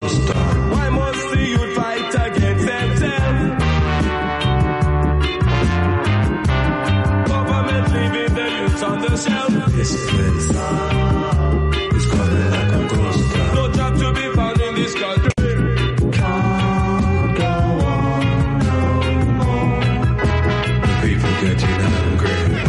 star. Why must the youth fight against themselves? Government leaving the youth on the shelf. Discipline is coming like a ghost town. No job to be found in this country. Can't go on no more. The people getting angry.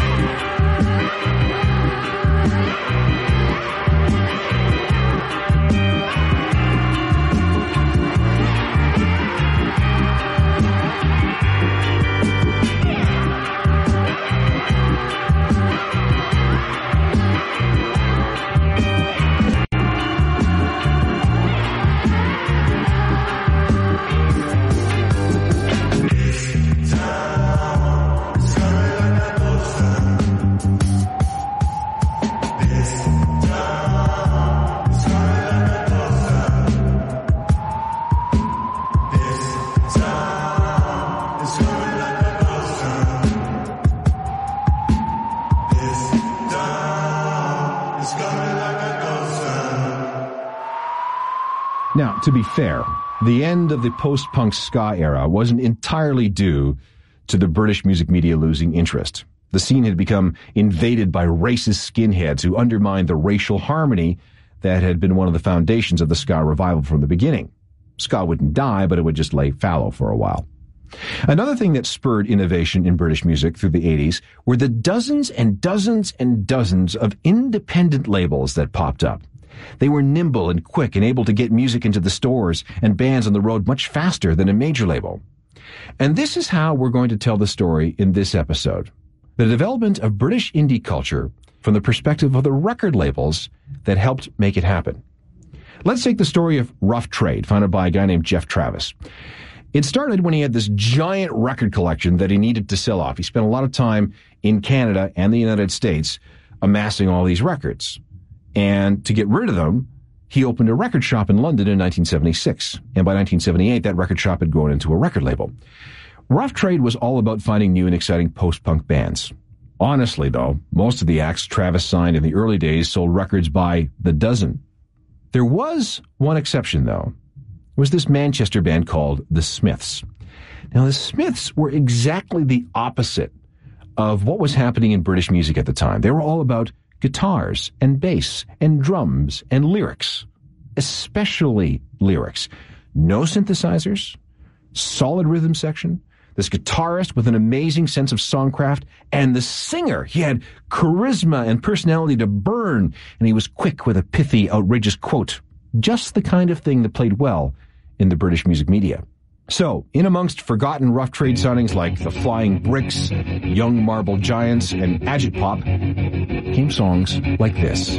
Now, to be fair, the end of the post-punk ska era wasn't entirely due to the British music media losing interest. The scene had become invaded by racist skinheads who undermined the racial harmony that had been one of the foundations of the ska revival from the beginning. Ska wouldn't die, but it would just lay fallow for a while. Another thing that spurred innovation in British music through the 80s were the dozens and dozens and dozens of independent labels that popped up. They were nimble and quick and able to get music into the stores and bands on the road much faster than a major label. And this is how we're going to tell the story in this episode. The development of British indie culture from the perspective of the record labels that helped make it happen. Let's take the story of Rough Trade, founded by a guy named Geoff Travis. It started when he had this giant record collection that he needed to sell off. He spent a lot of time in Canada and the United States amassing all these records. And to get rid of them, he opened a record shop in London in 1976. And by 1978, that record shop had grown into a record label. Rough Trade was all about finding new and exciting post-punk bands. Honestly, though, most of the acts Travis signed in the early days sold records by the dozen. There was one exception, though. It was this Manchester band called The Smiths. Now, The Smiths were exactly the opposite of what was happening in British music at the time. They were all about guitars and bass and drums and lyrics, especially lyrics. No synthesizers, solid rhythm section, this guitarist with an amazing sense of songcraft, and the singer. He had charisma and personality to burn, and he was quick with a pithy, outrageous quote. Just the kind of thing that played well in the British music media. So, in amongst forgotten Rough Trade signings like The Flying Bricks, Young Marble Giants, and Agitpop, came songs like this.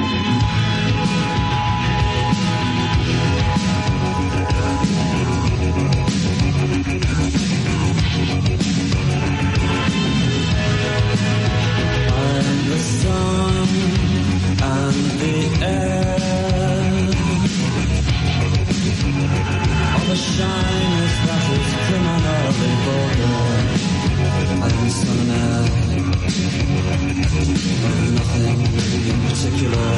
I'm the sun and the air, all the shyness that is criminally vulgar, and sun and air, and nothing in particular.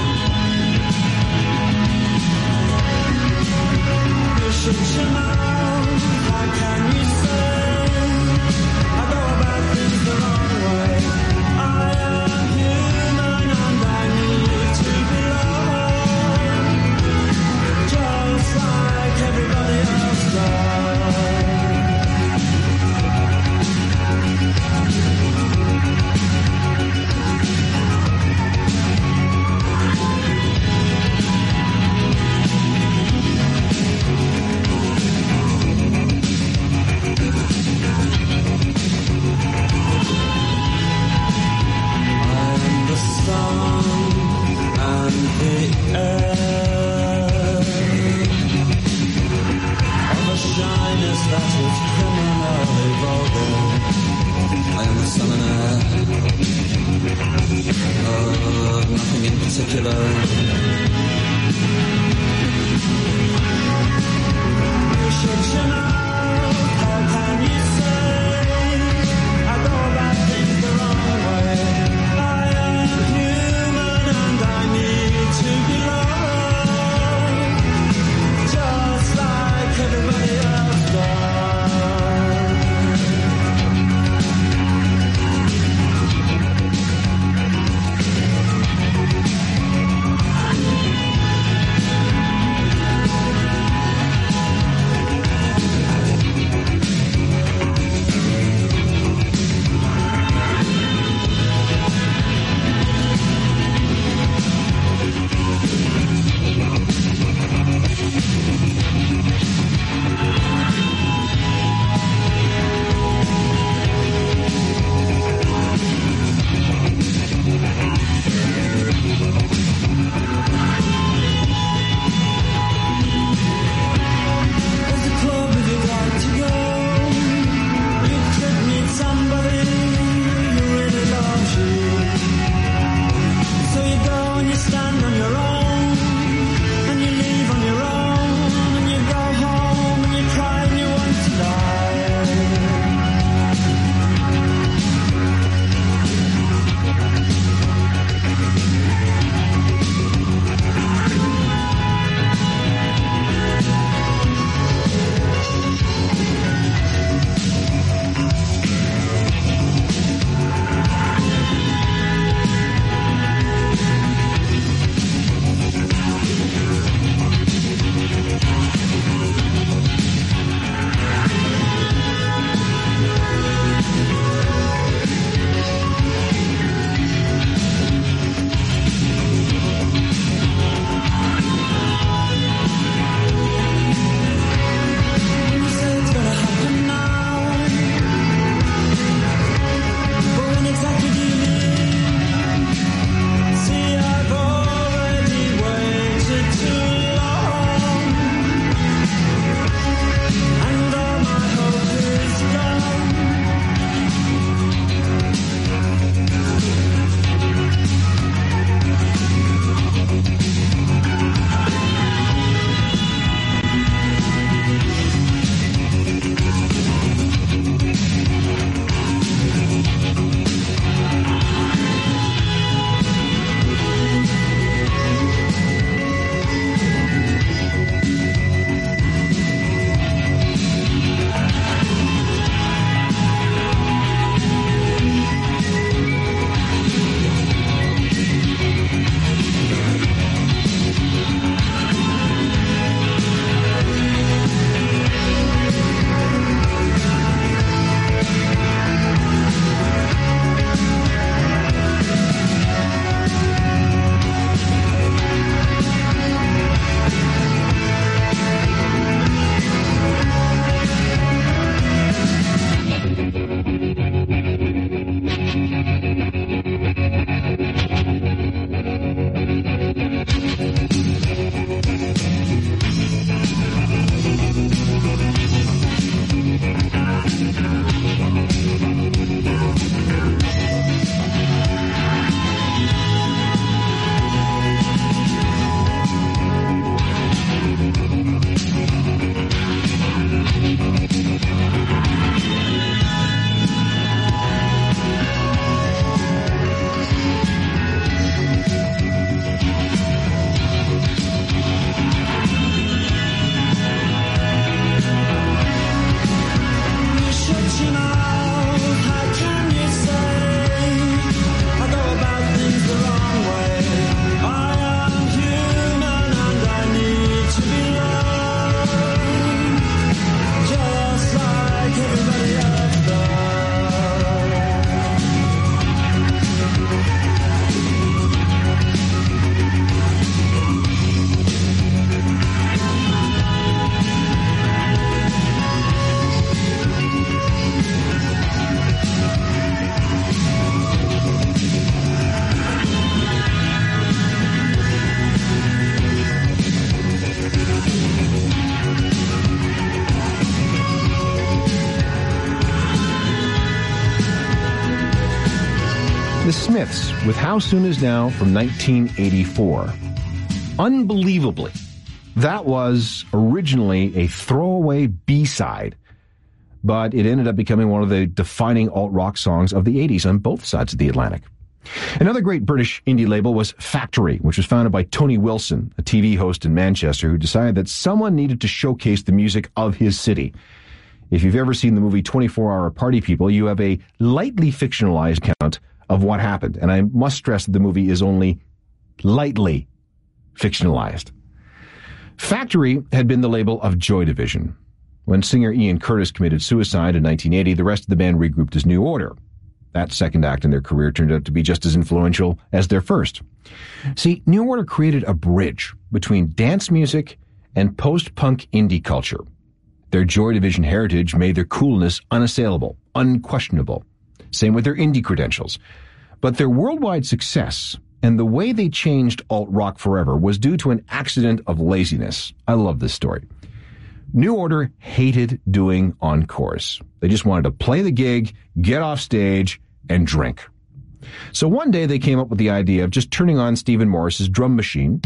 You should know, how can you say I go about things the wrong way? I am human and I need to belong, just like everybody else does. The Smiths with How Soon Is Now from 1984. Unbelievably, that was originally a throwaway B-side, but it ended up becoming one of the defining alt-rock songs of the 80s on both sides of the Atlantic. Another great British indie label was Factory, which was founded by Tony Wilson, a TV host in Manchester, who decided that someone needed to showcase the music of his city. If you've ever seen the movie 24-Hour Party People, you have a lightly fictionalized account of what happened. And I must stress that the movie is only lightly fictionalized. Factory had been the label of Joy Division. When singer Ian Curtis committed suicide in 1980, the rest of the band regrouped as New Order. That second act in their career turned out to be just as influential as their first. See, New Order created a bridge between dance music and post-punk indie culture. Their Joy Division heritage made their coolness unassailable, unquestionable. Same with their indie credentials. But their worldwide success and the way they changed alt-rock forever was due to an accident of laziness. I love this story. New Order hated doing encores. They just wanted to play the gig, get off stage, and drink. So one day they came up with the idea of just turning on Stephen Morris's drum machine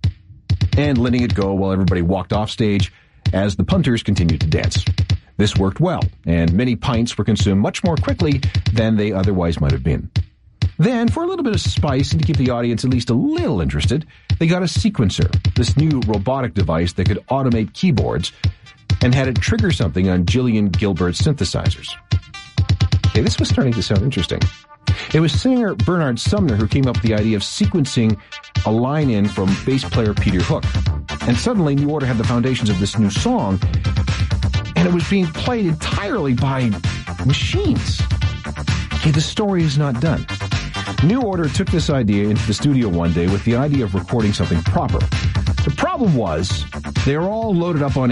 and letting it go while everybody walked off stage as the punters continued to dance. This worked well, and many pints were consumed much more quickly than they otherwise might have been. Then, for a little bit of spice and to keep the audience at least a little interested, they got a sequencer, this new robotic device that could automate keyboards, and had it trigger something on Gillian Gilbert's synthesizers. Okay, this was starting to sound interesting. It was singer Bernard Sumner who came up with the idea of sequencing a line in from bass player Peter Hook. And suddenly, New Order had the foundations of this new song, and it was being played entirely by machines. Okay, the story is not done. New Order took this idea into the studio one day with the idea of recording something proper. The problem was, they were all loaded up on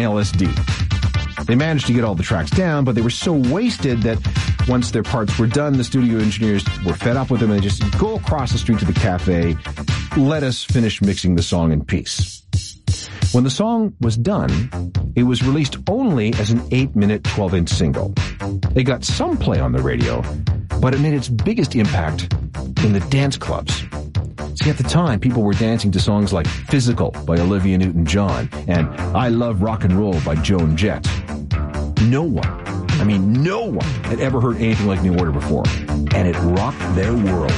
LSD. They managed to get all the tracks down, but they were so wasted that once their parts were done, the studio engineers were fed up with them and they just go across the street to the cafe, let us finish mixing the song in peace. When the song was done, it was released only as an 8-minute 12-inch single. It got some play on the radio, but it made its biggest impact in the dance clubs. See, at the time, people were dancing to songs like Physical by Olivia Newton-John and I Love Rock and Roll by Joan Jett. No one had ever heard anything like New Order before, and it rocked their world.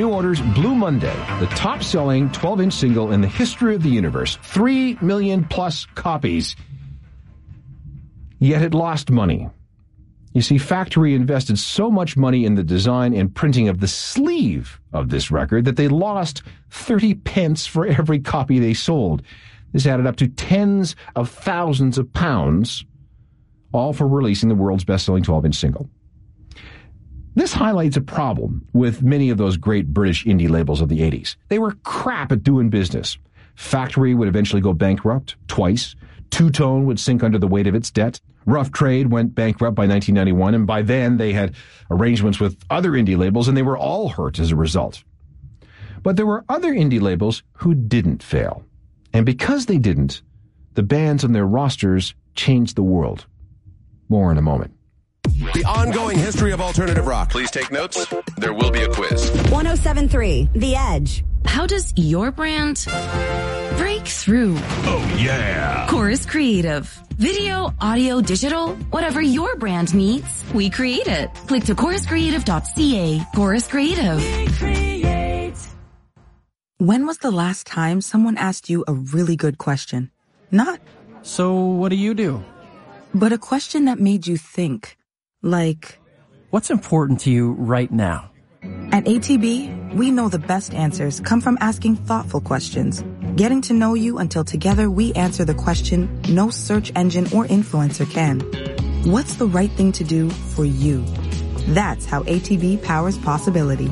new orders, Blue Monday, the top-selling 12-inch single in the history of the universe. 3 million plus copies. Yet it lost money. You see, Factory invested so much money in the design and printing of the sleeve of this record that they lost 30 pence for every copy they sold. This added up to tens of thousands of pounds, all for releasing the world's best-selling 12-inch single. This highlights a problem with many of those great British indie labels of the 80s. They were crap at doing business. Factory would eventually go bankrupt twice. Two Tone would sink under the weight of its debt. Rough Trade went bankrupt by 1991, and by then they had arrangements with other indie labels, and they were all hurt as a result. But there were other indie labels who didn't fail. And because they didn't, the bands on their rosters changed the world. More in a moment. The ongoing history of alternative rock. Please take notes. There will be a quiz. 107.3 The Edge. How does your brand break through? Oh, yeah. Chorus Creative. Video, audio, digital, whatever your brand needs, we create it. Click to choruscreative.ca. Chorus Creative. When was the last time someone asked you a really good question? Not, So what do you do? but a question that made you think. Like, What's important to you right now? at ATB, we know the best answers come from asking thoughtful questions, getting to know you until together we answer the question no search engine or influencer can. What's the right thing to do for you? That's how ATB powers possibility.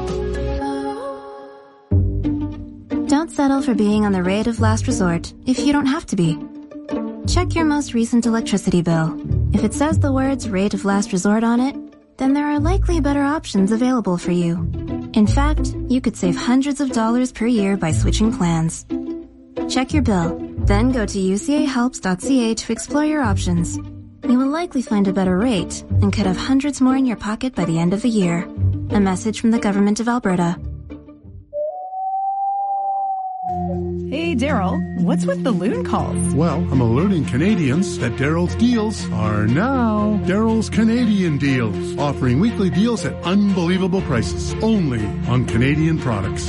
Don't settle for being on the rate of last resort if you don't have to be. Check your most recent electricity bill. If it says the words rate of last resort on it, then there are likely better options available for you. In fact, you could save hundreds of dollars per year by switching plans. Check your bill, then go to ucahelps.ca to explore your options. You will likely find a better rate and could have hundreds more in your pocket by the end of the year. A message from the Government of Alberta. Hey, Daryl, what's with the loon calls? Well, I'm alerting Canadians that Daryl's deals are now Daryl's Canadian Deals, offering weekly deals at unbelievable prices, only on Canadian products.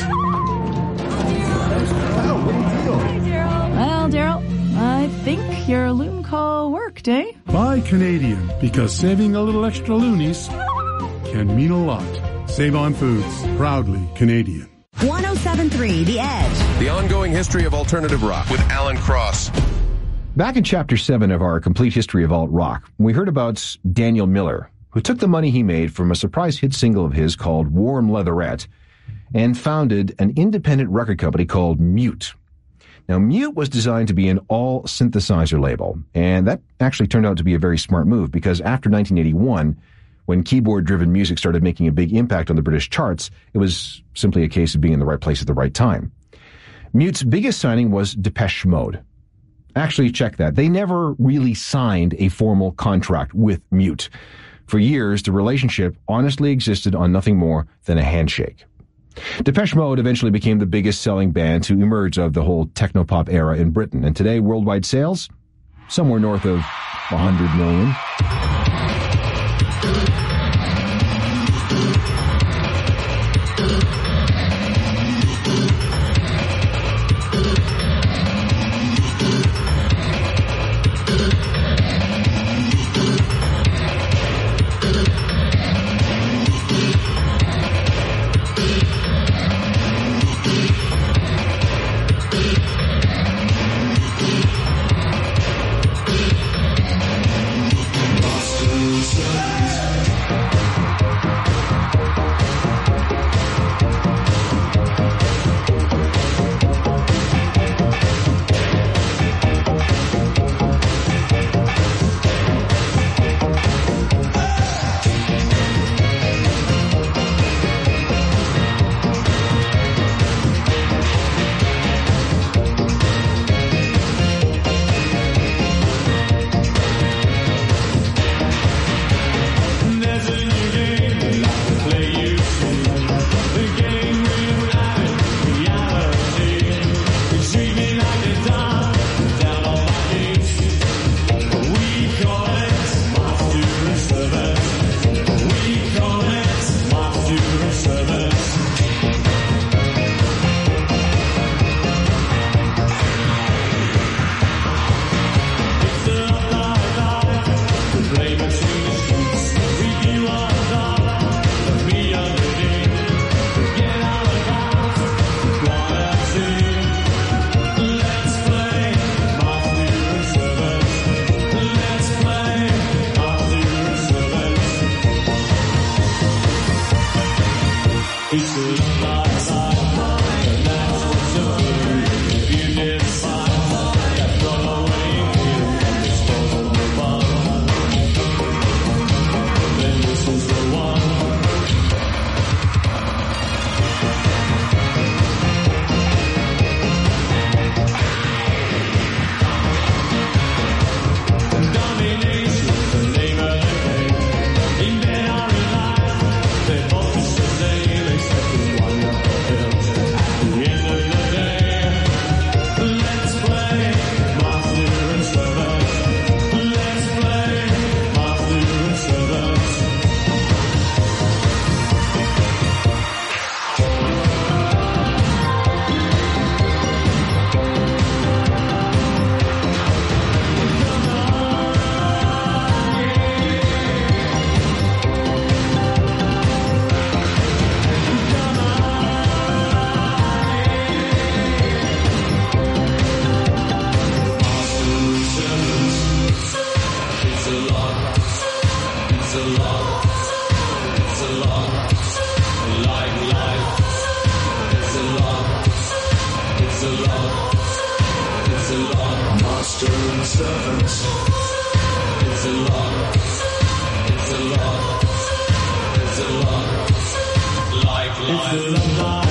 Well, Daryl, I think your loon call worked, eh? Buy Canadian, because saving a little extra loonies can mean a lot. Save on Foods, proudly Canadian. 107.3 The Edge. The ongoing history of alternative rock with Alan Cross. Back in Chapter 7 of our Complete History of Alt Rock, we heard about Daniel Miller, who took the money he made from a surprise hit single of his called Warm Leatherette and founded an independent record company called Mute. Now, Mute was designed to be an all-synthesizer label, and that actually turned out to be a very smart move because after 1981, when keyboard-driven music started making a big impact on the British charts, it was simply a case of being in the right place at the right time. Mute's biggest signing was Depeche Mode. Actually, check that. They never really signed a formal contract with Mute. For years, the relationship honestly existed on nothing more than a handshake. Depeche Mode eventually became the biggest selling band to emerge of the whole technopop era in Britain, and today worldwide sales, somewhere north of 100 million. servants. It's a lot. It's a lot. It's a lot. Like life. It's a lot.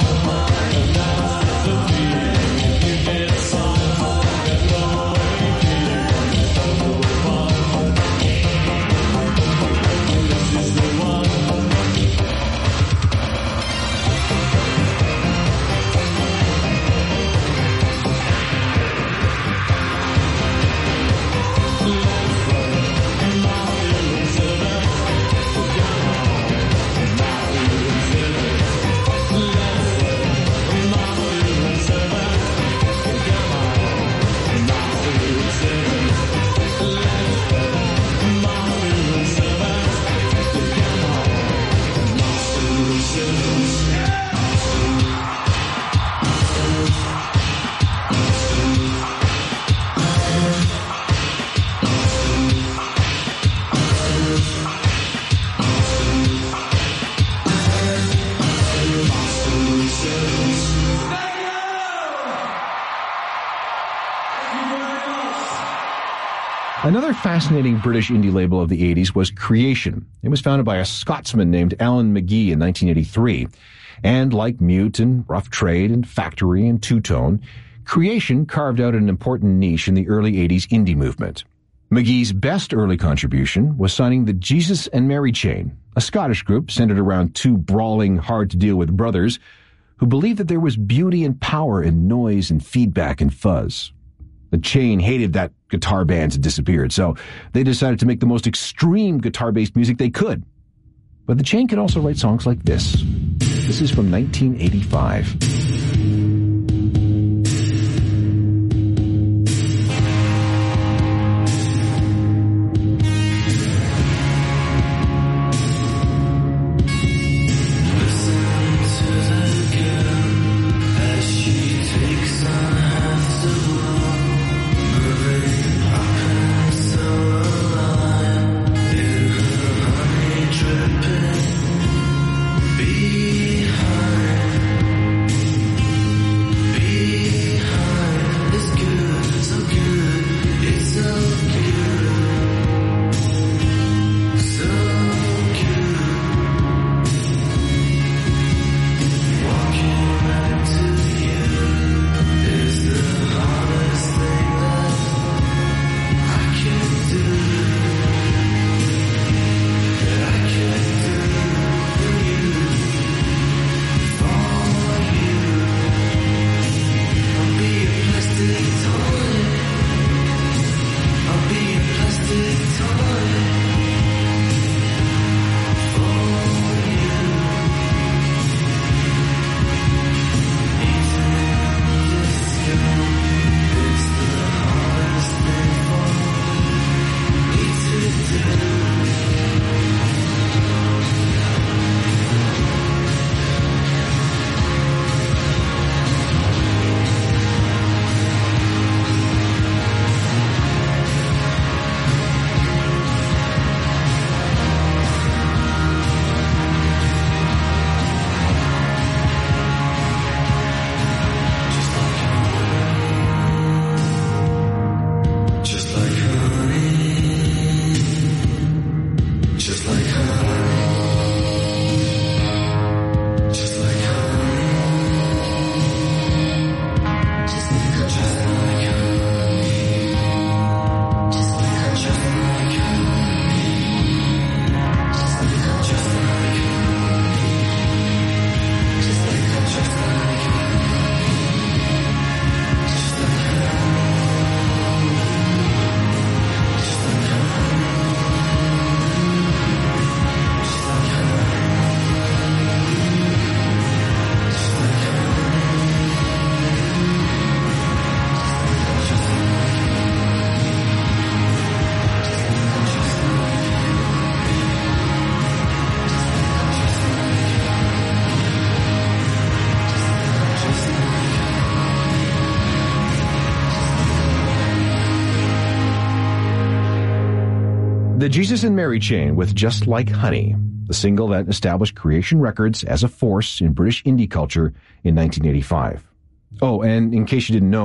Another fascinating British indie label of the 80s was Creation. It was founded by a Scotsman named Alan McGee in 1983. And like Mute and Rough Trade and Factory and Two Tone, Creation carved out an important niche in the early 80s indie movement. McGee's best early contribution was signing the Jesus and Mary Chain, a Scottish group centered around two brawling, hard-to-deal-with brothers who believed that there was beauty and power in noise and feedback and fuzz. The Chain hated that guitar bands had disappeared, so they decided to make the most extreme guitar-based music they could. But the Chain could also write songs like this. This is from 1985. The Jesus and Mary Chain with Just Like Honey, the single that established Creation Records as a force in British indie culture in 1985. Oh, and in case you didn't know,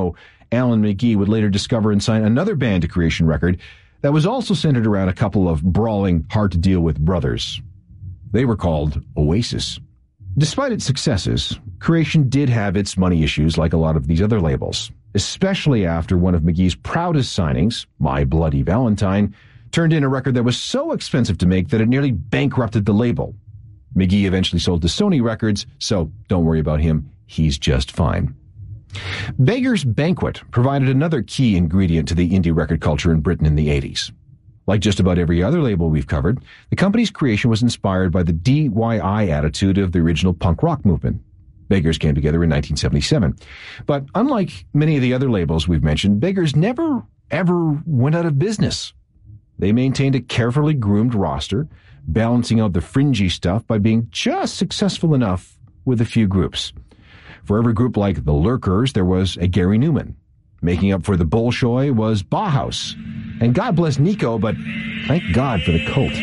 Alan McGee would later discover and sign another band to Creation record that was also centered around a couple of brawling, hard-to-deal-with brothers. They were called Oasis. Despite its successes, Creation did have its money issues like a lot of these other labels, especially after one of McGee's proudest signings, My Bloody Valentine, turned in a record that was so expensive to make that it nearly bankrupted the label. McGee eventually sold to Sony Records, so don't worry about him, he's just fine. Beggar's Banquet provided another key ingredient to the indie record culture in Britain in the 80s. Like just about every other label we've covered, the company's creation was inspired by the DIY attitude of the original punk rock movement. Beggars came together in 1977. But unlike many of the other labels we've mentioned, Beggars never, ever went out of business. They maintained a carefully groomed roster, balancing out the fringy stuff by being just successful enough with a few groups. For every group like the Lurkers, there was a Gary Newman. Making up for the Bolshoi was Bauhaus. And God bless Nico, but thank God for the Cult.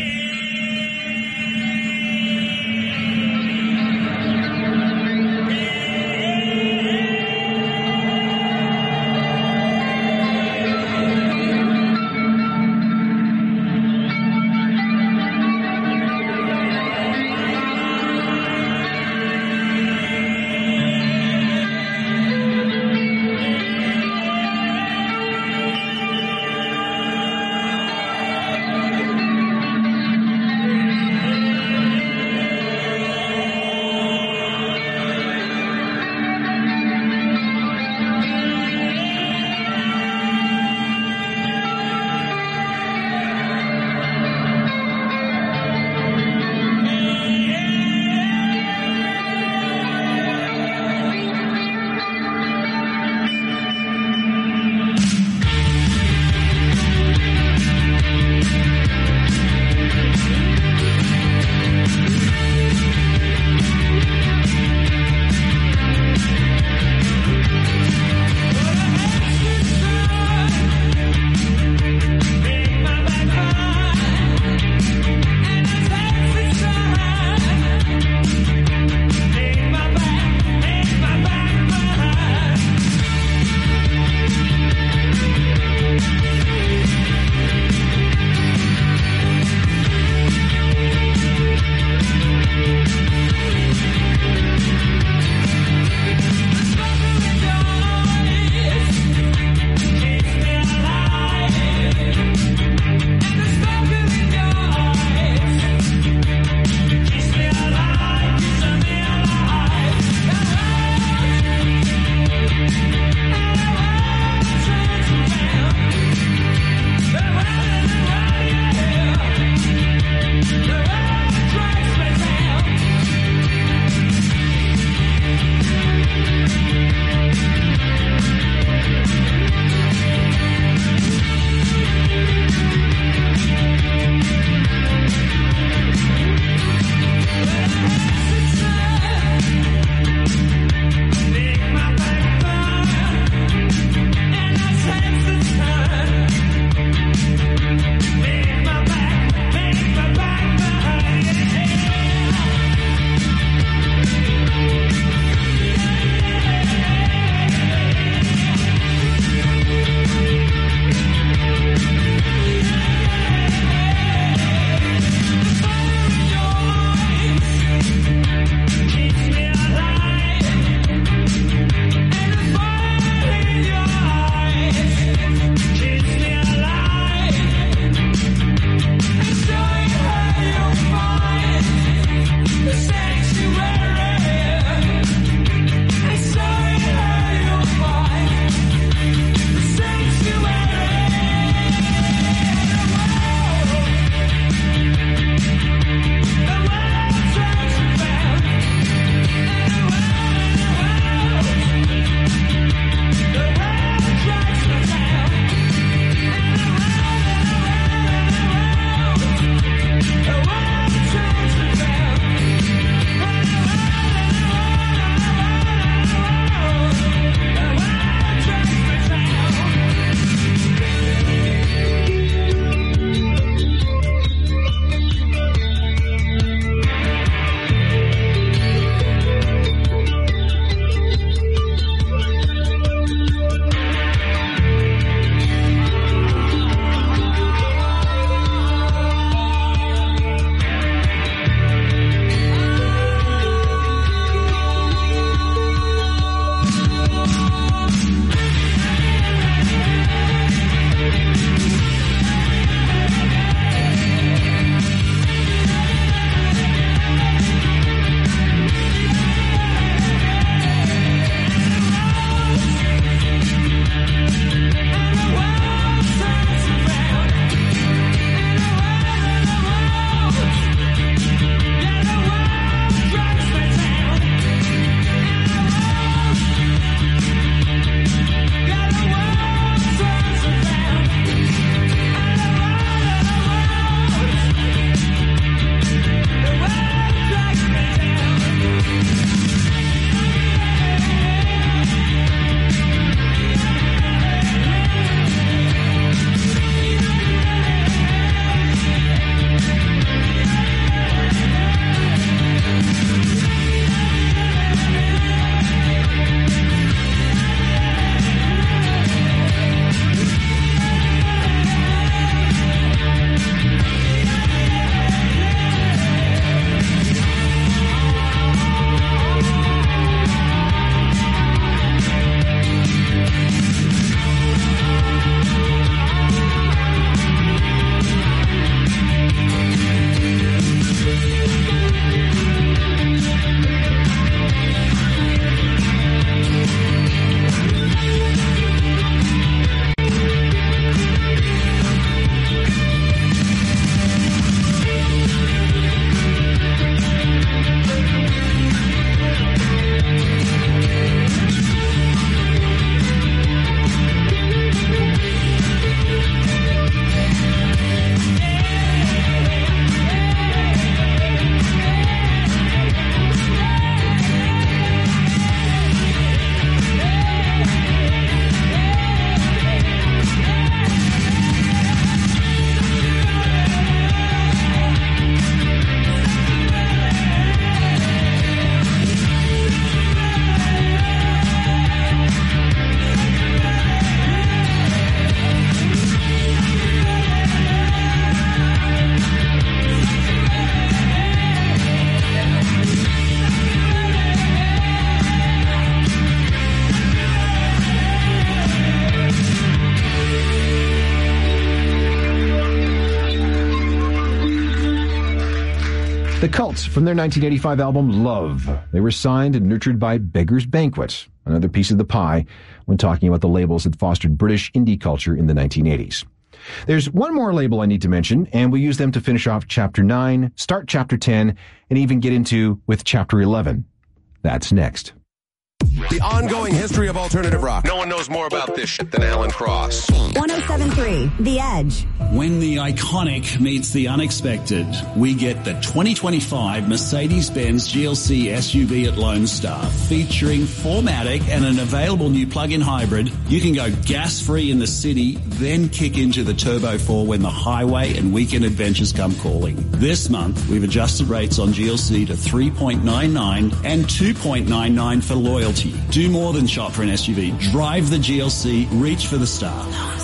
The Cult from their 1985 album Love. They were signed and nurtured by Beggars Banquet, another piece of the pie when talking about the labels that fostered British indie culture in the 1980s. There's one more label I need to mention, and we'll use them to finish off Chapter 9, start Chapter 10, and even get into with Chapter 11. That's next. The ongoing history of alternative rock. No one knows more about this shit than Alan Cross. 107.3 The Edge. When the iconic meets the unexpected, we get the 2025 Mercedes-Benz GLC SUV at Lone Star, featuring 4MATIC and an available new plug-in hybrid. You can go gas-free in the city, then kick into the Turbo 4 when the highway and weekend adventures come calling. This month, we've adjusted rates on GLC to 3.99 and 2.99 for loyalty. Do more than shop for an SUV. Drive the GLC. Reach for the star.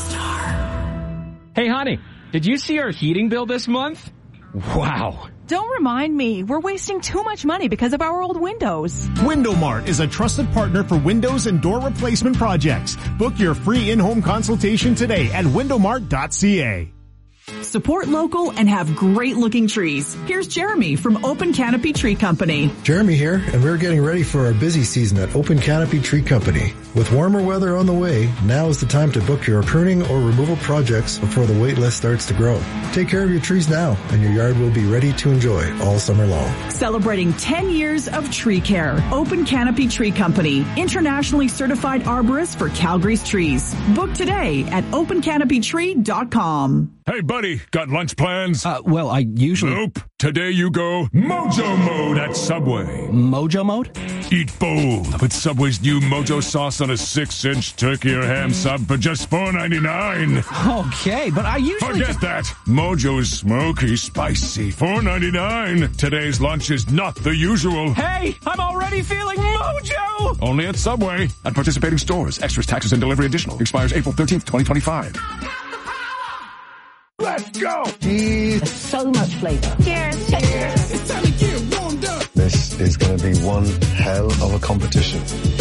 Hey, honey, did you see our heating bill this month? Wow. Don't remind me. We're wasting too much money because of our old windows. WindowMart is a trusted partner for windows and door replacement projects. Book your free in-home consultation today at windowmart.ca. Support local and have great looking trees. Here's Jeremy from Open Canopy Tree Company. Jeremy here, and we're getting ready for our busy season at Open Canopy Tree Company. With warmer weather on the way, now is the time to book your pruning or removal projects before the wait list starts to grow. Take care of your trees now, and your yard will be ready to enjoy all summer long. Celebrating 10 years of tree care. Open Canopy Tree Company, internationally certified arborist for Calgary's trees. Book today at opencanopytree.com. Hey, buddy, got lunch plans? Well, I usually... Nope. Today you go Mojo Mode at Subway. Mojo Mode? Eat bold with Subway's new Mojo sauce on a 6-inch turkey or ham sub for just $4.99. Okay, but I usually... Forget that. Mojo's smoky, spicy. $4.99. Today's lunch is not the usual. Hey, I'm already feeling mojo! Only at Subway. At participating stores. Extras, taxes, and delivery additional. Expires April 13th, 2025. Let's go! There's so much flavor. Cheers. Cheers. It's time to get warmed up. This is going to be one hell of a competition.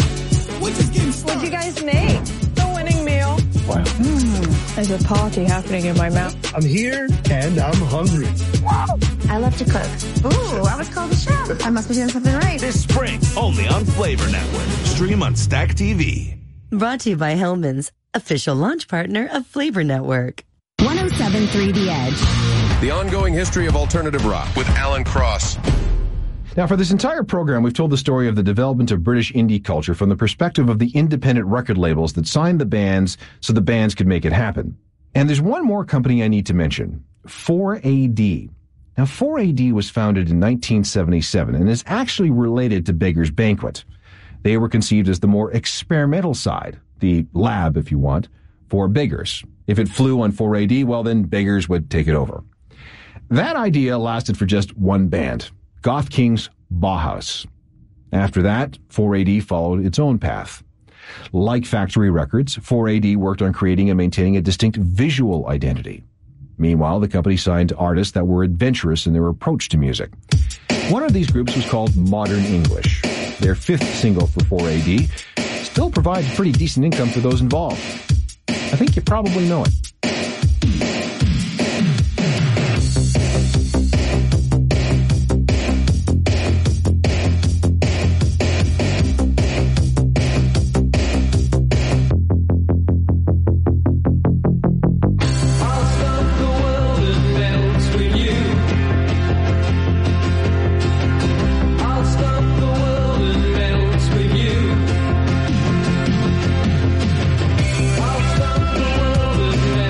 What'd you guys make? The winning meal. Wow. There's a party happening in my mouth. I'm here and I'm hungry. Wow. I love to cook. Ooh, I was called a chef. I must be doing something right. This spring, only on Flavor Network. Stream on Stack TV. Brought to you by Hellman's, official launch partner of Flavor Network. 107.3 The Edge. The ongoing history of alternative rock with Alan Cross. Now, for this entire program, we've told the story of the development of British indie culture from the perspective of the independent record labels that signed the bands so the bands could make it happen. And there's one more company I need to mention, 4AD. Now, 4AD was founded in 1977 and is actually related to Beggars Banquet. They were conceived as the more experimental side, the lab, if you want, for Beggars. If it flew on 4AD, well, then Beggars would take it over. That idea lasted for just one band, Goth King's Bauhaus. After that, 4AD followed its own path. Like Factory Records, 4AD worked on creating and maintaining a distinct visual identity. Meanwhile, the company signed artists that were adventurous in their approach to music. One of these groups was called Modern English. Their fifth single for 4AD still provides pretty decent income for those involved. I think you probably know it. I'll stop the world and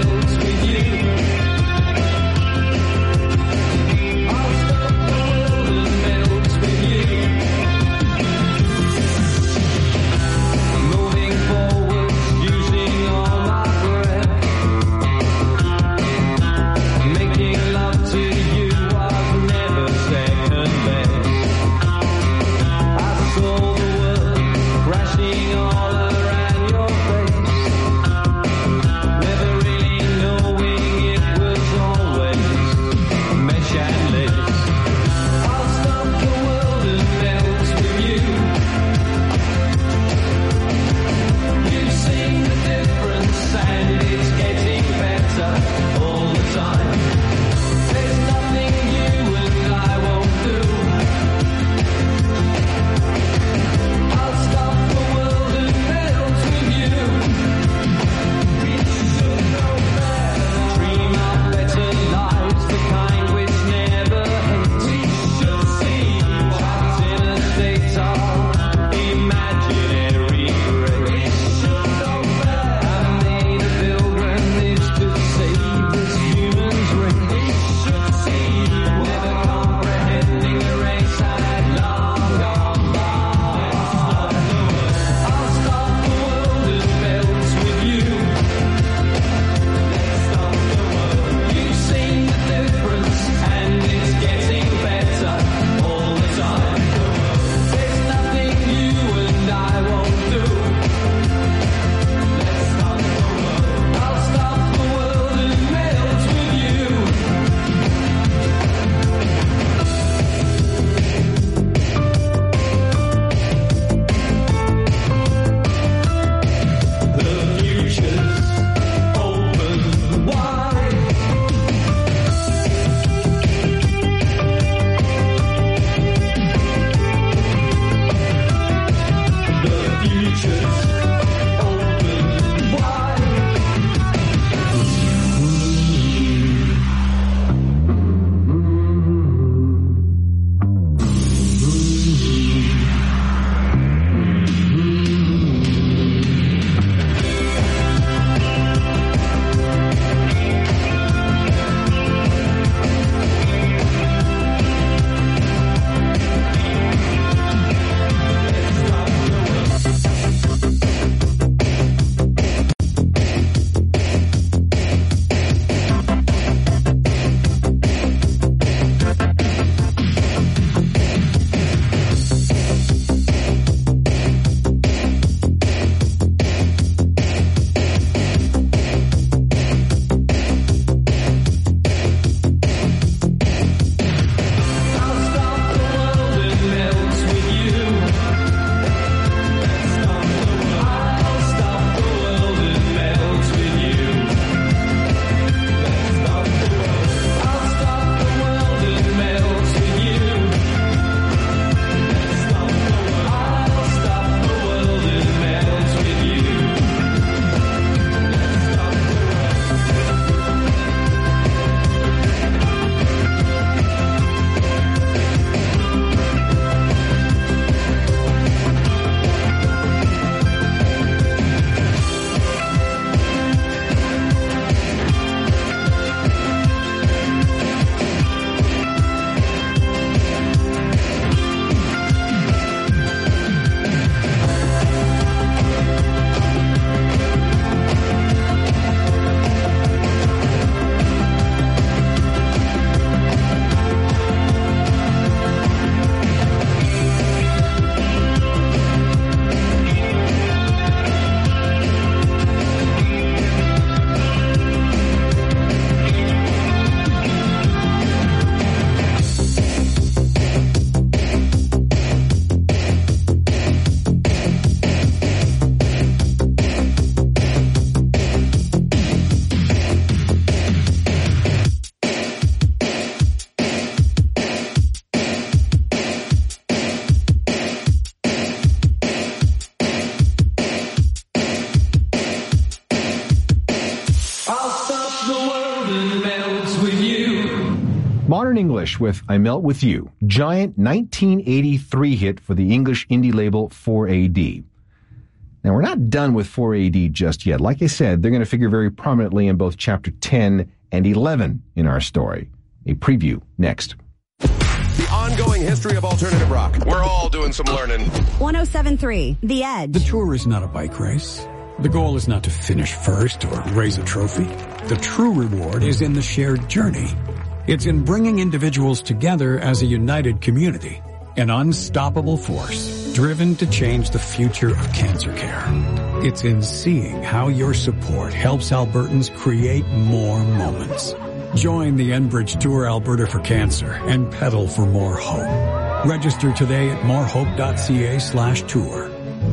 Modern English with I Melt With You, giant 1983 hit for the English indie label 4AD. Now, we're not done with 4AD just yet. Like I said, they're going to figure very prominently in both Chapter 10 and 11 in our story. A preview next. The ongoing history of alternative rock. We're all doing some learning. 107.3 The Edge. The tour is not a bike race. The goal is not to finish first or raise a trophy. The true reward is in the shared journey. It's in bringing individuals together as a united community, an unstoppable force driven to change the future of cancer care. It's in seeing how your support helps Albertans create more moments. Join the Enbridge Tour Alberta for Cancer and pedal for more hope. Register today at morehope.ca/tour.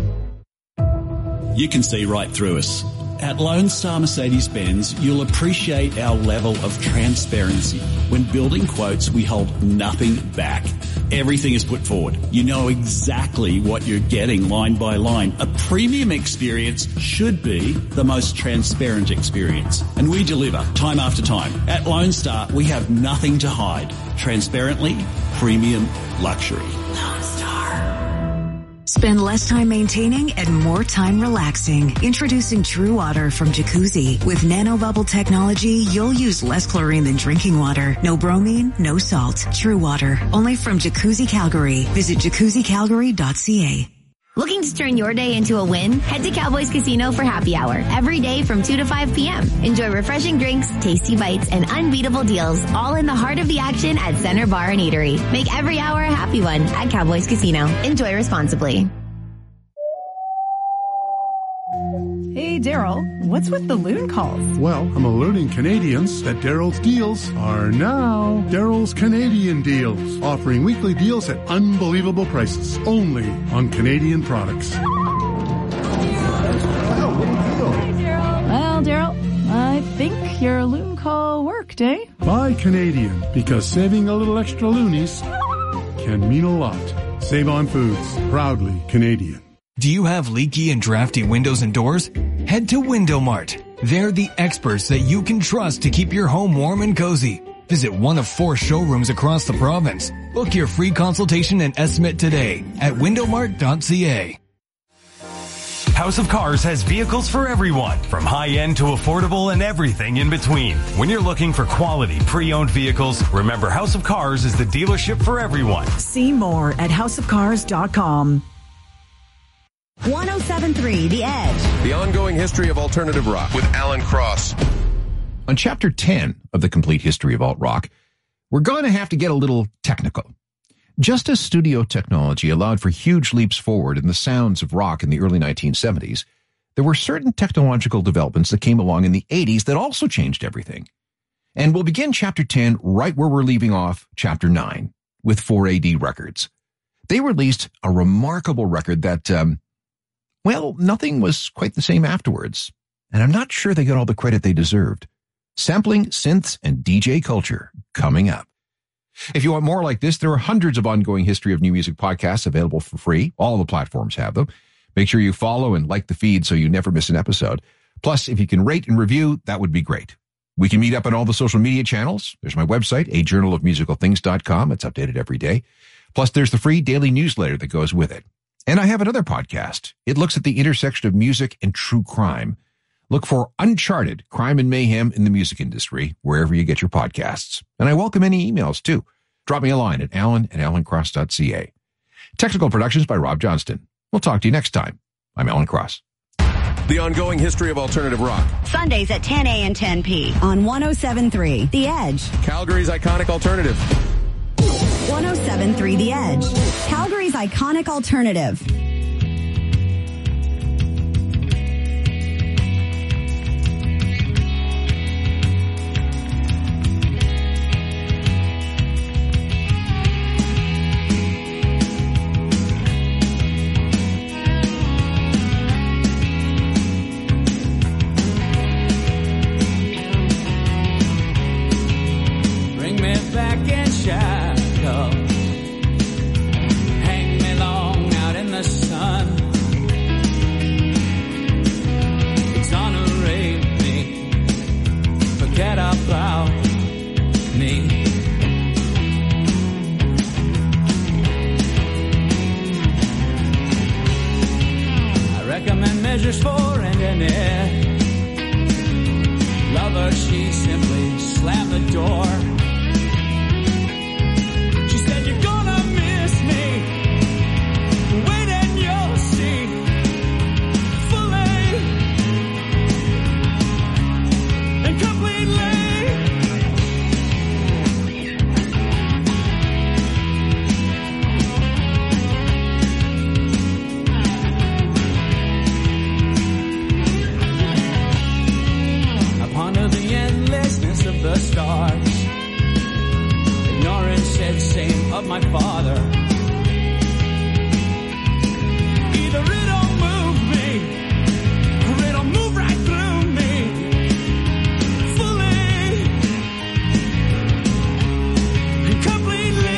You can see right through us. At Lone Star Mercedes-Benz, you'll appreciate our level of transparency. When building quotes, we hold nothing back. Everything is put forward. You know exactly what you're getting line by line. A premium experience should be the most transparent experience. And we deliver time after time. At Lone Star, we have nothing to hide. Transparently, premium luxury. Lone Star. Spend less time maintaining and more time relaxing. Introducing True Water from Jacuzzi. With nanobubble technology, you'll use less chlorine than drinking water. No bromine, no salt. True Water. Only from Jacuzzi Calgary. Visit jacuzzicalgary.ca. Looking to turn your day into a win? Head to Cowboys Casino for happy hour every day from 2 to 5 p.m. Enjoy refreshing drinks, tasty bites, and unbeatable deals, all in the heart of the action at Center Bar and Eatery. Make every hour a happy one at Cowboys Casino. Enjoy responsibly. Hey, Daryl, what's with the loon calls? Well, I'm alerting Canadians that Daryl's deals are now Daryl's Canadian Deals, offering weekly deals at unbelievable prices, only on Canadian products. Well, Daryl, I think your loon call worked, eh? Buy Canadian, because saving a little extra loonies can mean a lot. Save on Foods, proudly Canadian. Do you have leaky and drafty windows and doors? Head to Window Mart. They're the experts that you can trust to keep your home warm and cozy. Visit one of 4 showrooms across the province. Book your free consultation and estimate today at windowmart.ca. House of Cars has vehicles for everyone, from high-end to affordable and everything in between. When you're looking for quality pre-owned vehicles, remember House of Cars is the dealership for everyone. See more at houseofcars.com. 107.3 The Edge. The ongoing history of alternative rock with Alan Cross. On Chapter 10 of the Complete History of Alt Rock, we're going to have to get a little technical. Just as studio technology allowed for huge leaps forward in the sounds of rock in the early 1970s, there were certain technological developments that came along in the 80s that also changed everything. And we'll begin Chapter 10 right where we're leaving off Chapter 9 with 4AD Records. They released a remarkable record that, well, nothing was quite the same afterwards, and I'm not sure they got all the credit they deserved. Sampling, synths, and DJ culture coming up. If you want more like this, there are hundreds of ongoing History of New Music podcasts available for free. All the platforms have them. Make sure you follow and like the feed so you never miss an episode. Plus, if you can rate and review, that would be great. We can meet up on all the social media channels. There's my website, ajournalofmusicalthings.com. It's updated every day. Plus, there's the free daily newsletter that goes with it. And I have another podcast. It looks at the intersection of music and true crime. Look for Uncharted Crime and Mayhem in the Music Industry, wherever you get your podcasts. And I welcome any emails, too. Drop me a line at alan@alancross.ca. Technical productions by Rob Johnston. We'll talk to you next time. I'm Alan Cross. The ongoing history of alternative rock. Sundays at 10 a and 10 p. on 107.3 The Edge. Calgary's iconic alternative. 107.3 The Edge. Calgary's iconic alternative. Bring me back in shadow. Hang me long out in the treasures for and in it. Lover, she simply slammed the door. She said, you're gonna miss me. Wait and you'll see. Fully and completely. Of the stars, ignorance said same of my father. Either it'll move me, or it'll move right through me, fully and completely.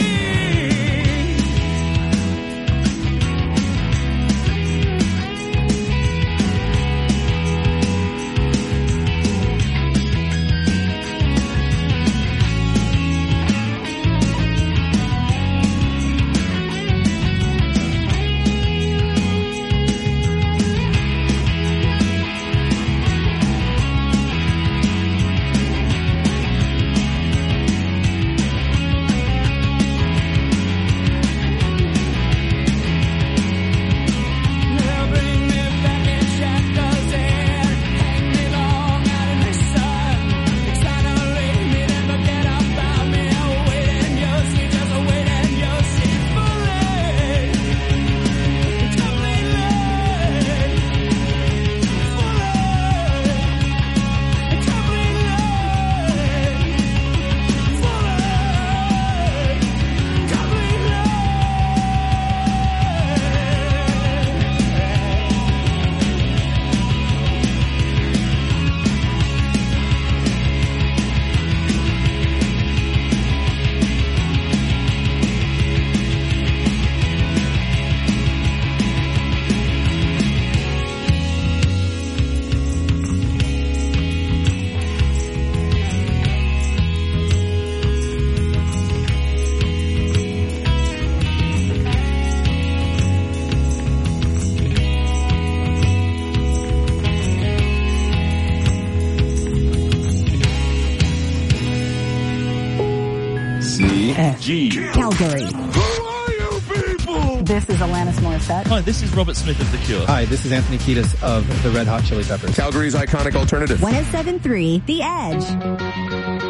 Calgary. Who are you people? This is Alanis Morissette. Hi, this is Robert Smith of The Cure. Hi, this is Anthony Kiedis of the Red Hot Chili Peppers. Calgary's iconic alternative. 107.3 The Edge.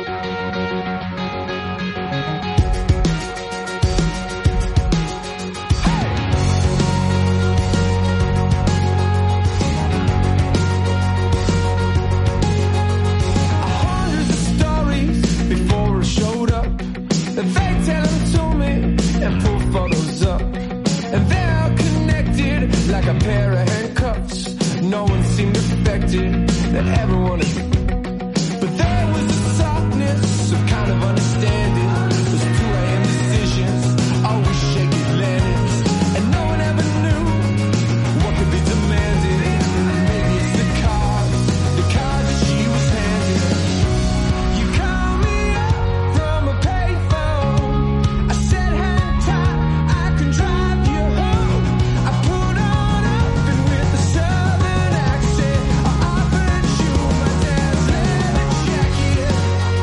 Like a pair of handcuffs, no one seemed affected, that everyone is. But there was a softness, a kind of understanding. Those 2 a.m. decisions, always shaky landings, and no one ever knew what could be demanded. Maybe it's the card that she was handed. You call me up from a payphone. I said, hang tight, I can drive you home. I put on up and with the southern accent, I offered you my dad's leather jacket.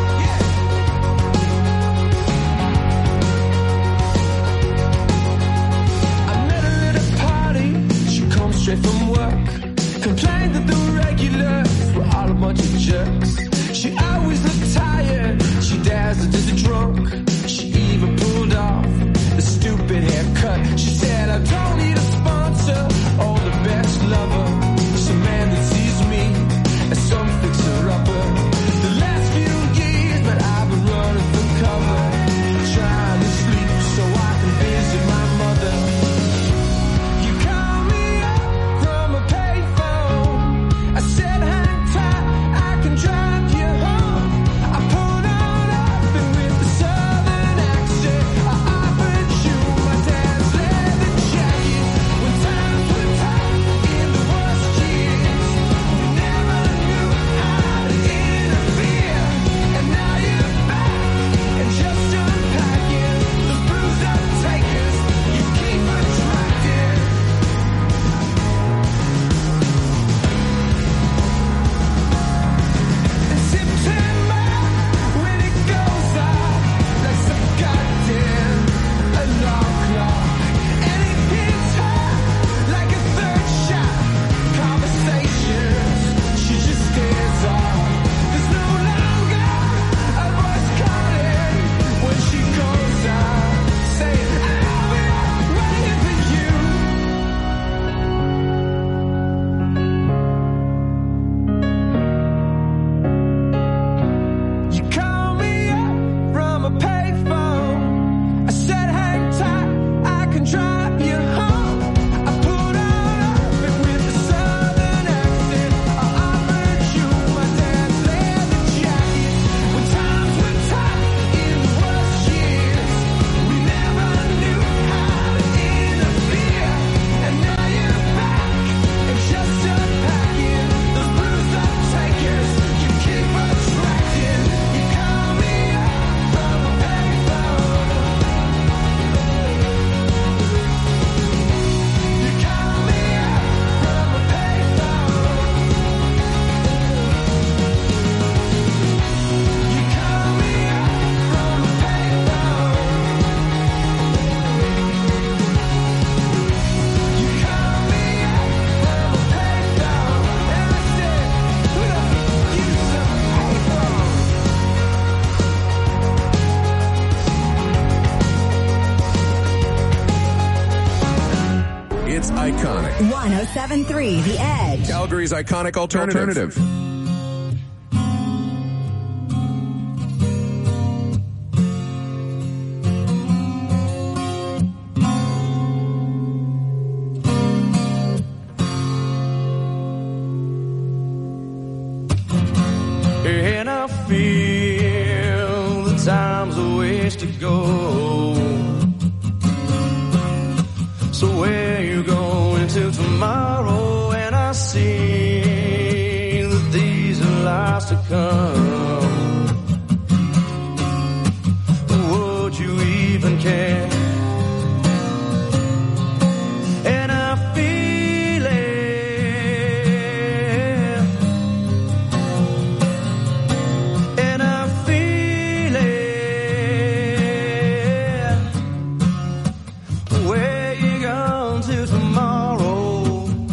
I met her at a party, she comes straight from work. Complained that the regulars were all a bunch of jerks. She always looked tired, she dazzled as a drunk. She even pulled off the stupid haircut. She said, I don't need a sponsor or the best lover. Some man that sees me as some fixer-upper. The last few years, but I've been running for cover, trying to sleep so I can visit my mother. You call me up from a payphone. I said, hang tight, I can drive you home. I put on up and with the southern iconic. 107.3 The Edge. Calgary's iconic alternative. And I feel the time's a ways to go. So where you going to tomorrow? And I see that these are lies to come. Would you even care? And I feel it. And I feel it. Where you going to tomorrow?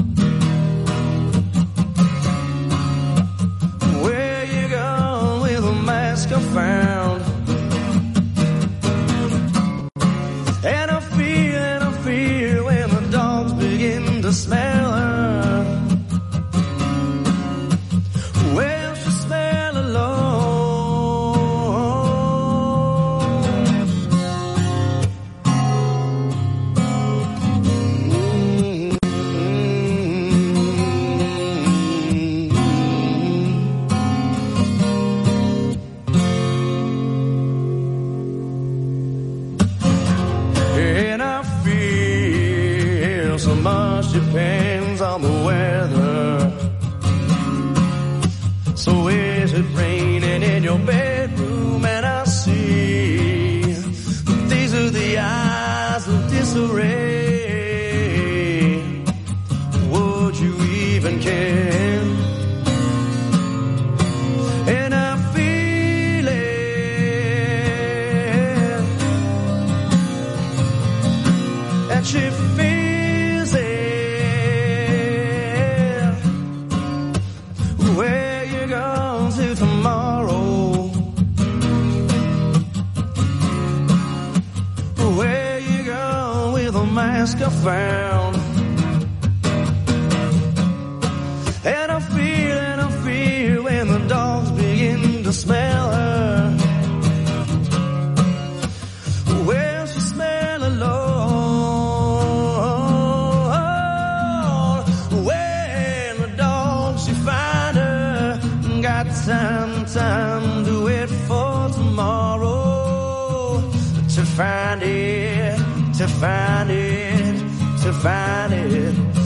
Where you going with a mask I found? And I feel when the dogs begin to smell her. Well, she smell And I feel so much depends on the weather. So is it raining in your bedroom? And I see these are the eyes of disarray. Would you even care? And I feel it. And she feels it. Where you going to tomorrow? Where you going with a mask I found? And I feel when the dogs begin to smell her. Well, she smell alone. When the dogs she find her, got time to wait for tomorrow. To find it, to find it, to find it.